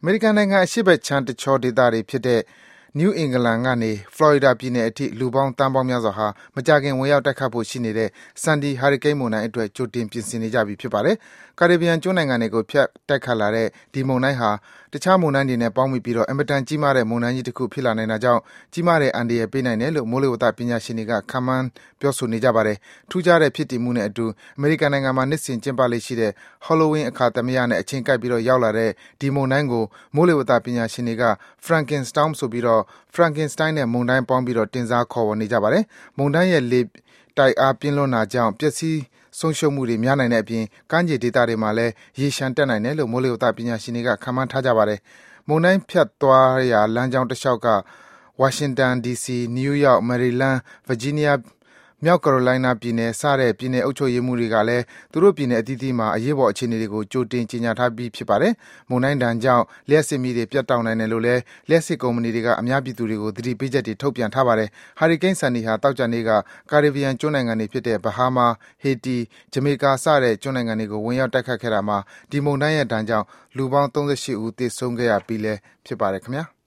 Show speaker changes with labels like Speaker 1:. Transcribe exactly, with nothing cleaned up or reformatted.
Speaker 1: မေရိကန်နိုင်ငံအရှေ့ဘက်ခြမ်းတချောဒေသတွေဖြစ်တဲ့ New England ကနေ Florida ပြည်နယ်အထိ လူပေါင်းသန်းပေါင်းများစွာဟာ မကြာခင် ဝင်ရောက်တိုက်ခတ်ဖို့ရှိနေတဲ့ Sandy ဟာရီကိန်းမုန်တိုင်းအတွက် ကြိုတင်ပြင်ဆင်နေကြပြီ ဖြစ်ပါတယ်။ ကာရစ်ဘီယံကျွန်းနိုင်ငံတွေကို ဖြတ်တိုက်ခတ်လာတဲ့ ဒီမုန်တိုင်းဟာ တခြားမုန်တိုင်းတွေနဲ့ ပေါင်းမိပြီး အင်မတန်ကြီးမားတဲ့ မုန်တိုင်းကြီးတခု ဖြစ်လာနိုင်တာကြောင့် ကြီးမားတဲ့အန္တရာယ်ပေးနိုင်တယ်လို့ မိုးလေဝသပညာရှင်တွေက ခန့်မှန်း ပြောဆိုနေကြပါတယ်။ ထူးခြားတဲ့ဖြစ်တည်မှုနဲ့အတူ အမေရိကန်နိုင်ငံမှာ နှစ်စဉ်ကျင်းပလေ့ရှိတဲ့ Halloween အခါသမယနဲ့ အချိန်ကိုက်ပြီး ရောက်လာတဲ့ ဒီမုန်တိုင်းကို မိုးလေဝသပညာရှင်တွေက Frankenstorm ဆိုပြီး Frankenstein နဲ့ မုန်တိုင်းပေါင်းပြီး တင်စား ခေါ်ဝေါ်နေကြပါတယ်။ မုန်တိုင်းရဲ့ လေတိုက်အားပြင်းလွန်းတာကြောင့် ပျက်စီးဆုံးရှုံးမှုတွေ များနိုင်တဲ့အပြင် ကမ်းခြေဒေသတွေမှာလည်း ရေလျှံတက်နိုင်တယ်လို့ မိုးလေဝသပညာရှင်တွေက ခန့်မှန်းထားကြပါတယ်။ မုန်တိုင်းဖြတ်သွားရာ လမ်းကြောင်းတလျှောက်က ဝါရှင်တန် ဒီစီ၊ နယူးယောက်၊ မေရီလန်း၊ ဗာဂျီးနီးယား၊ မြောက်ကယ်ရိုလိုင်းနားပြည်နယ် စတဲ့ ပြည်နယ်အုပ်ချုပ်ရေးမှူးတွေကလည်း သူတို့ပြည်နယ်အသီးသီးမှာ အရေးပေါ်အခြေအနေတွေကို ကြိုတင် ကြေညာထားပြီး ဖြစ်ပါတယ်။ မုန်တိုင်းဒဏ်ကြောင့် လျှပ်စစ်မီးတွေ ပြတ်တောက်နိုင်တယ်လို့လည်း လျှပ်စစ်ကုမ္ပဏီတွေက အများပြည်သူတွေကို သတိပေးချက်တွေ ထုတ်ပြန်ထားပါတယ်။ ဟာရီကိန်း Sandy ဟာ သောကြာနေ့က ကာရစ်ဘီယံကျွန်းနိုင်ငံတွေဖြစ်တဲ့ Bahama ၊ Haiti ၊ Jamaica စတဲ့ ကျွန်းနိုင်ငံတွေကို ဝင်ရောက်တိုက်ခတ်ခဲ့တာမှာ ဒီမုန်တိုင်းရဲ့ဒဏ်ကြောင့် လူပေါင်း ၃၈ ဦး သေဆုံးခဲ့ရပြီးလည်း ဖြစ်ပါတယ် ခင်ဗျား။